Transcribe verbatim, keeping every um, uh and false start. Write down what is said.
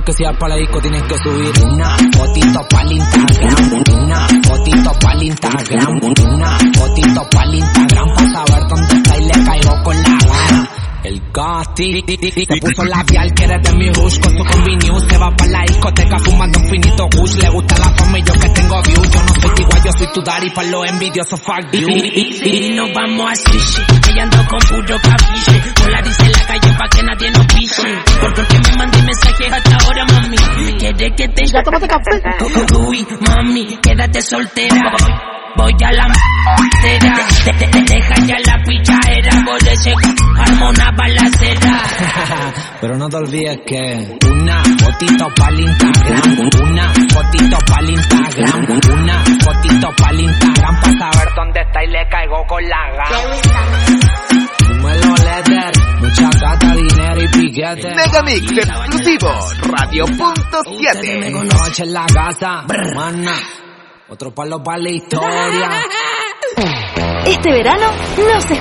que si vas pa' la disco tienes que subir una fotito pa'l Instagram, una fotito pa'l Instagram, una fotito pa'l Instagram, pa' saber dónde está y le caigo con la gana. El Casti se puso labial, quiere de mi rush con su combi news. Se va pa' la discoteca fumando un finito kush. Le gusta la fama y yo que tengo views. Yo no soy igual, yo soy tu daddy pa' los envidiosos, fuck you. Y nos vamos a sushi, ella ando con puro capiche. Polarice en la calle pa' que nadie nos pise. Porque me mandé mensajes hasta ahora, mami. ¿Quieres que te... Ya tómate café. Uy, mami, quédate soltera. Voy a la m***era, te, te, te deja ya la pichadera, por ese arma una balacera. Pero no te olvides que una fotito pa'l Instagram, una fotito pa'l Instagram, una fotito pa'l Instagram, pa' saber dónde está y le caigo con la gana. Dímelo, Letter, mucha gata, dinero y piquete. Megamix exclusivo, Radio Punto siete. Noche en la casa, mana. Otro palo para la historia. Este verano no se